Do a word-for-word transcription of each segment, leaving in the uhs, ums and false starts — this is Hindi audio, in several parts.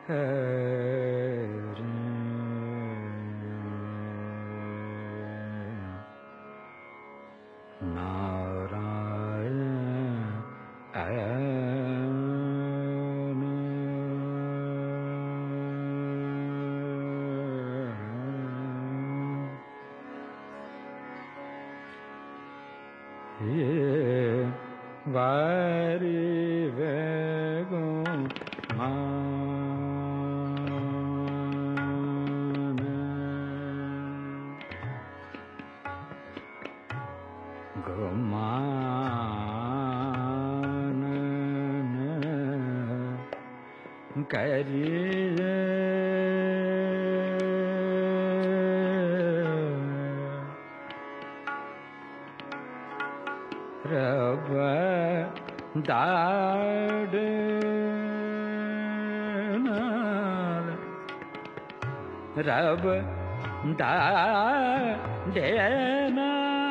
Rab da de na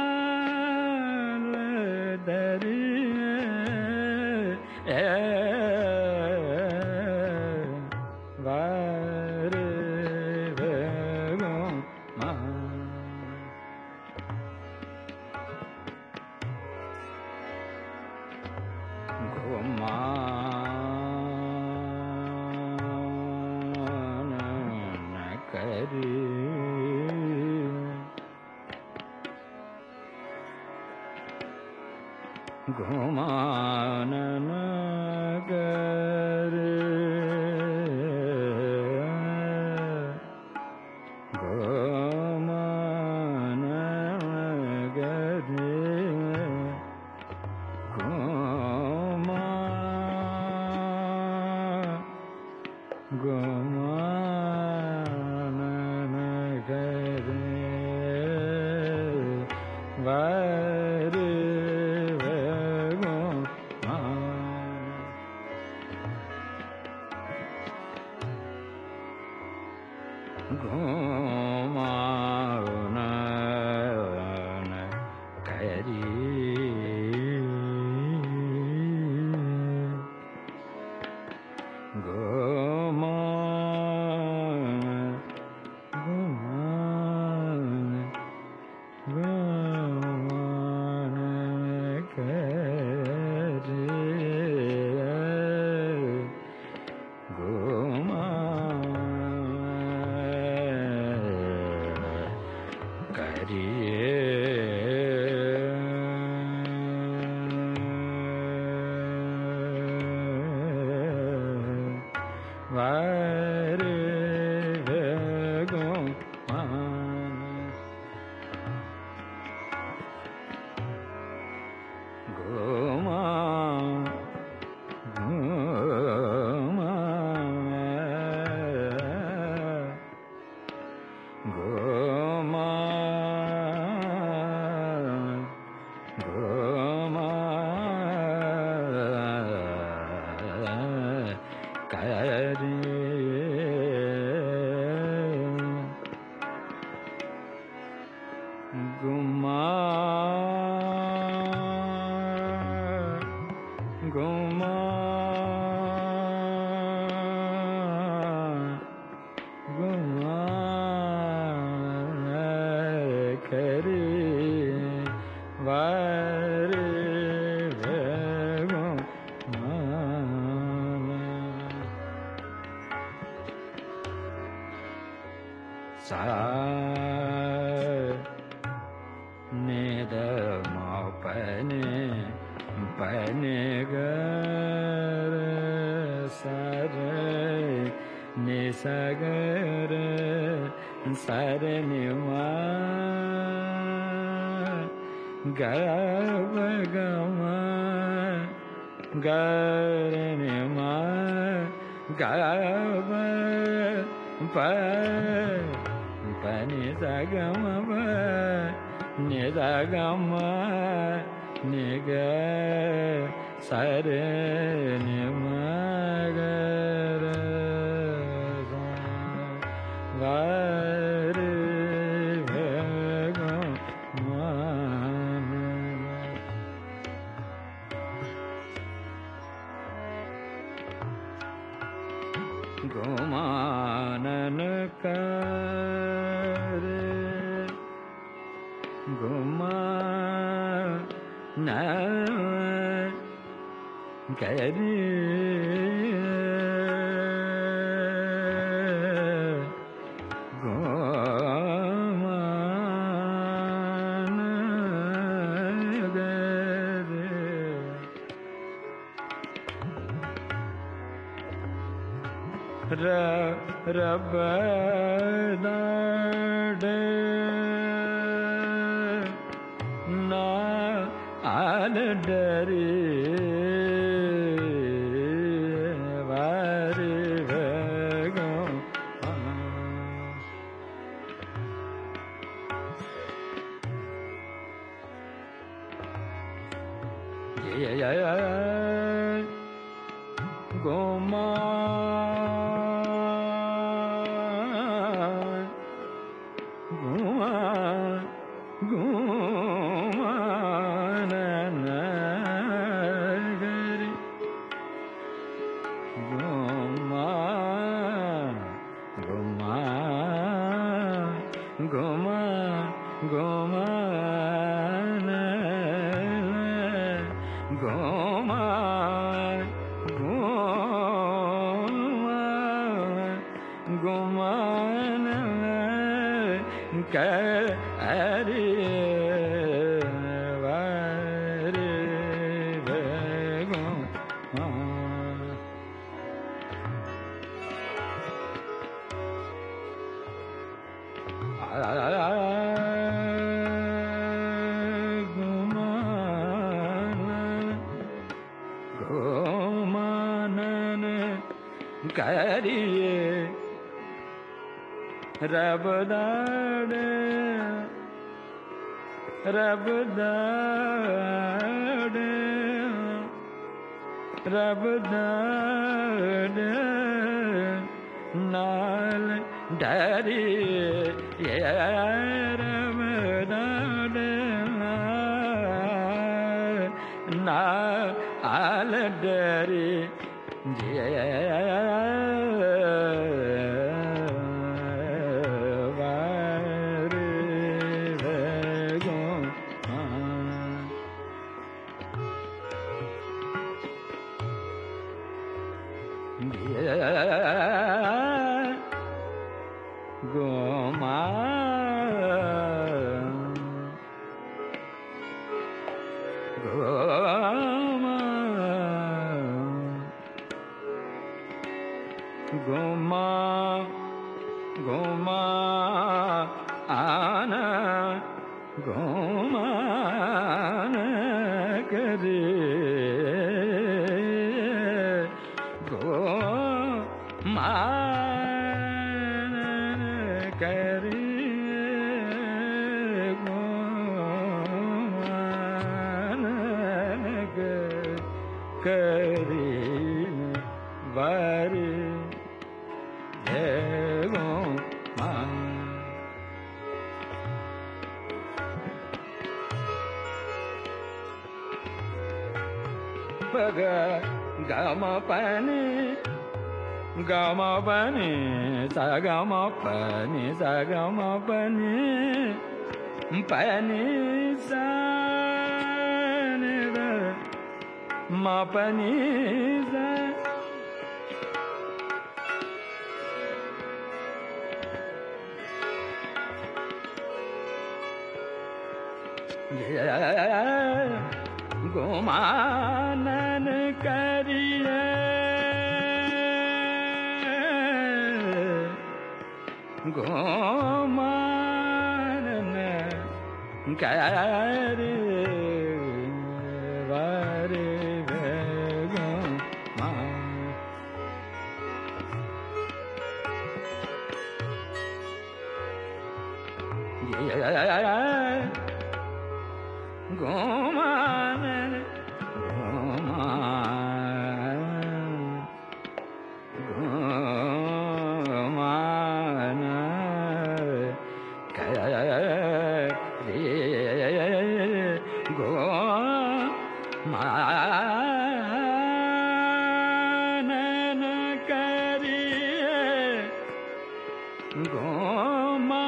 dari e var ve ma goma Gumana gare Gumana gare Guma Gumana gare Vare गुमान कर गुमान कर रब दाड़े ना आल डरे वारे भगो ये गोमा करिए रब दाड़े रब दाड़े रब दाड़े नाल डरिए रब दाड़े नाल डरिए गोमा गोमा गोमा गोमा आना गोमा करे गोमा करे करे वारे देवो मान पग गम पनि गम पनि सा गम पनि सा गम पनि पनि सा ma pani za गोमानन करिए गोमानन करिए वारे गोमान गोमान गोमान करिए Goma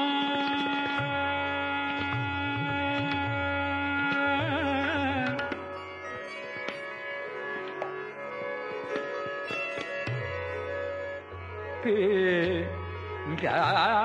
Pi Ga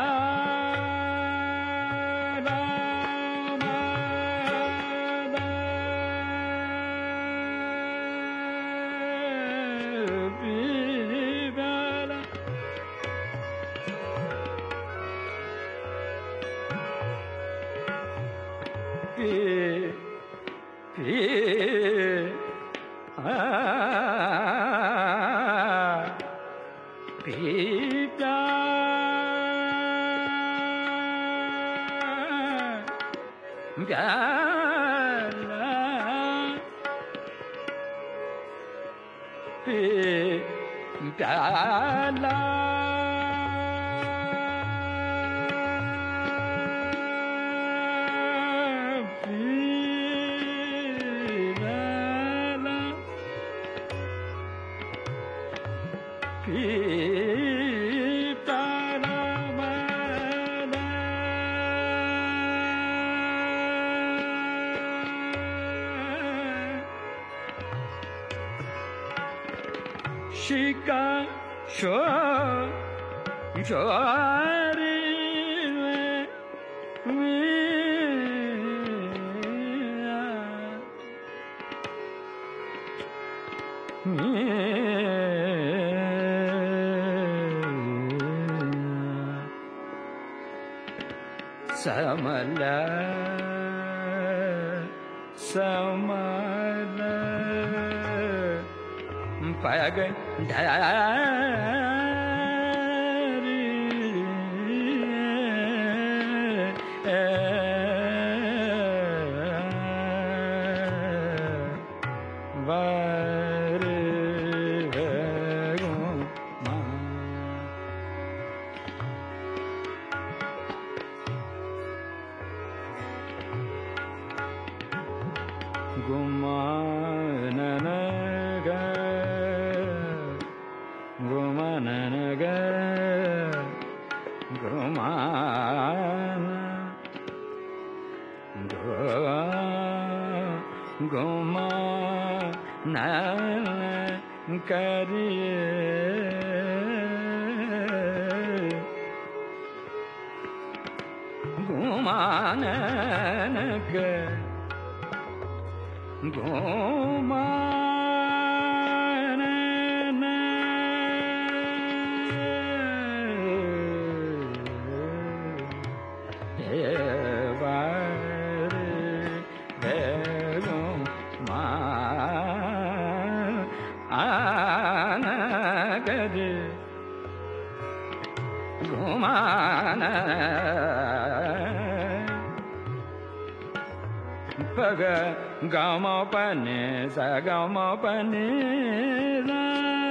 Shika sho shori me me samala samala Paga dari vari goma goma nanaga Gumananaga Gumana Gumana Kariye Gumananaga Gumana Paga gama pane sa gama pane la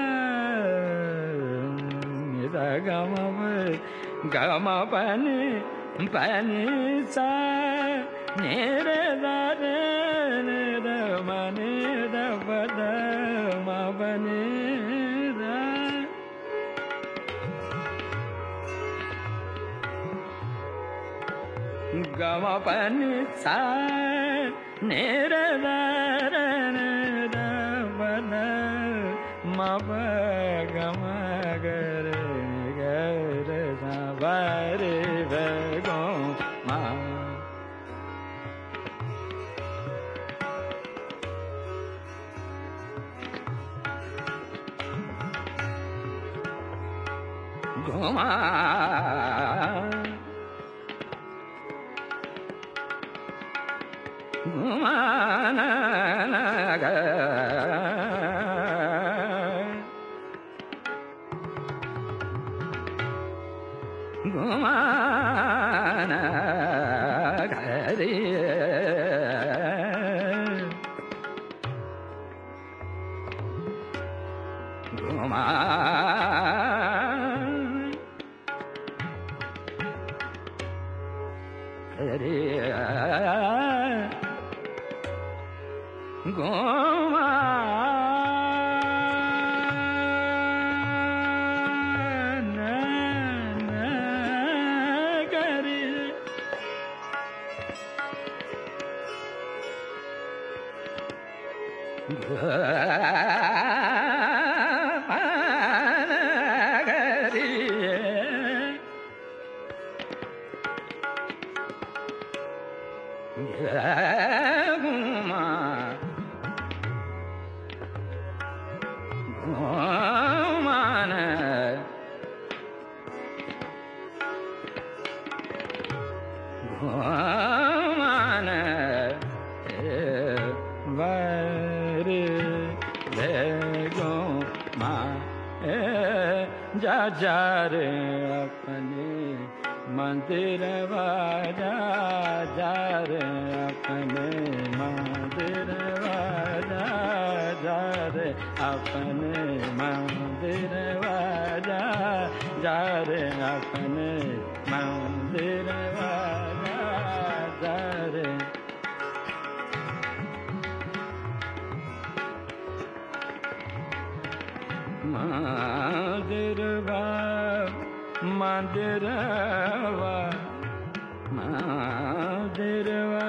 sa gama pane gama pane pane sa ne re da re ne da ma ne da pa da ma pa ne da gama pane sa ne ra ra ra ra pa da ma pa ga ma ga re ga re sa va re va go ma go ma Gumananaga Gumanagari Gumanagari Goma na na जा रे अपने मंदिर वाजा, जा रे अपने मंदिर वाजा, जा रे अपने मंदिर वाजा, जा रे अपने मंदिर वाजा, जा रे मंदिरवा मंदिरवा मंदिरवा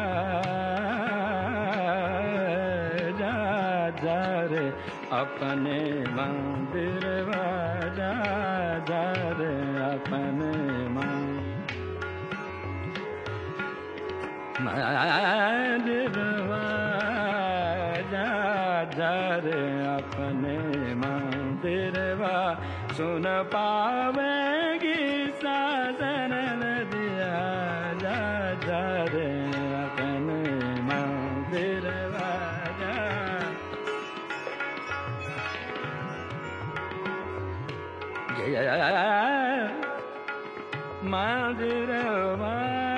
जा जा रे अपने मंदिरवा, जा जा रे अपने मंदिरवा, जा जा रे अपने मंदिरवा। सुन पावेगी साधन नदिया, जा जा रे अपने मंदिरवा, जा मंदिरवा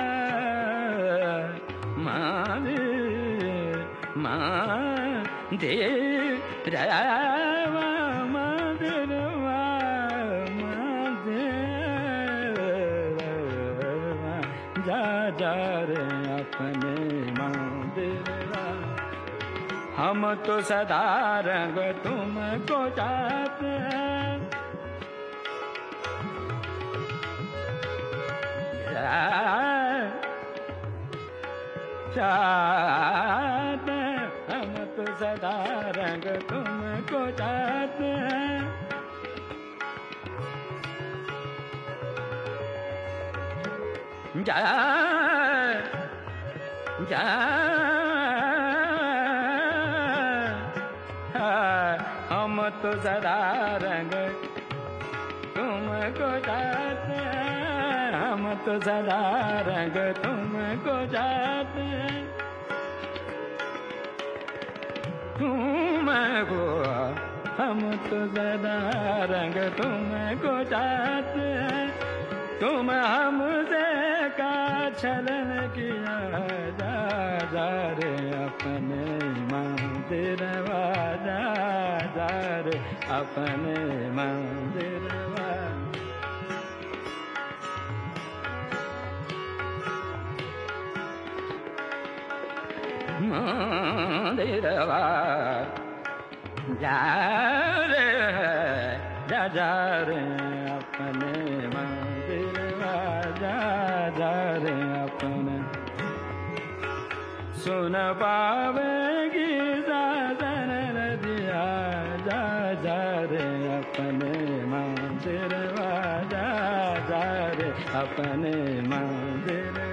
मंदिर मंदिरवा मंदिरवा मंदिरवा, जा जा रे अपने मंदिरवा। हम तो सदा रंग तुमको चाहते हैं, चाहते हम तो सदा रंग तुमको चाहते हैं। जा जा हम तो सदा रंग तुमको चाहते हैं, हम तो सदा रंग तुमको चाहते हैं। तुमको हम तो सदा रंग तुमको चाहते हैं। तुम हमसे का छलन किया, जा जा रे अपने मंदिरवा, जा जा रे अपने मंदिरवा। मंदिरवा जा रे, जा जा रे अपने मंदिरवा, जा जा रे अपने। सुन पावेगी साधन नदिया, जा जा रे अपने मंदिरवा, जा जा रे अपने मंदिरवा।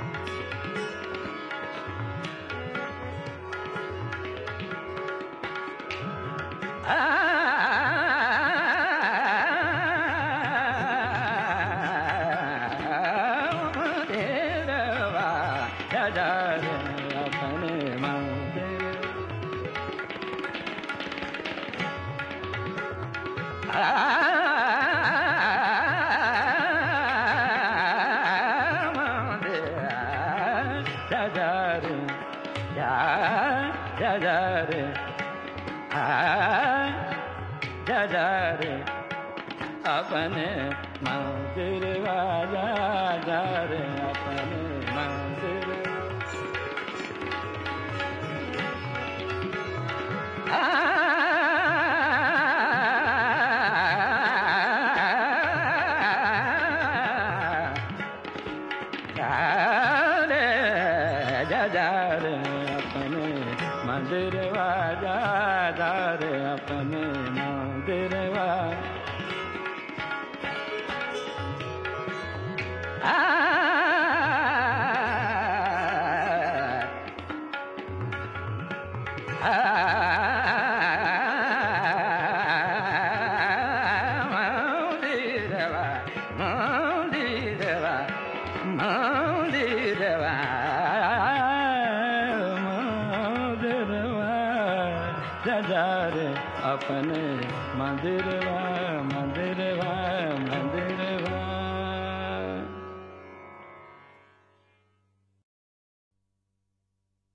मंदिरवा जा जा रे अपने मंदिर, जा जा रे, जा जा जा रे, जा जा रे अपने मंदिरवा, जा जा रे अपने मंदिर। जा जा रे अपने मंदिरवा, जा अपन मंदिरवा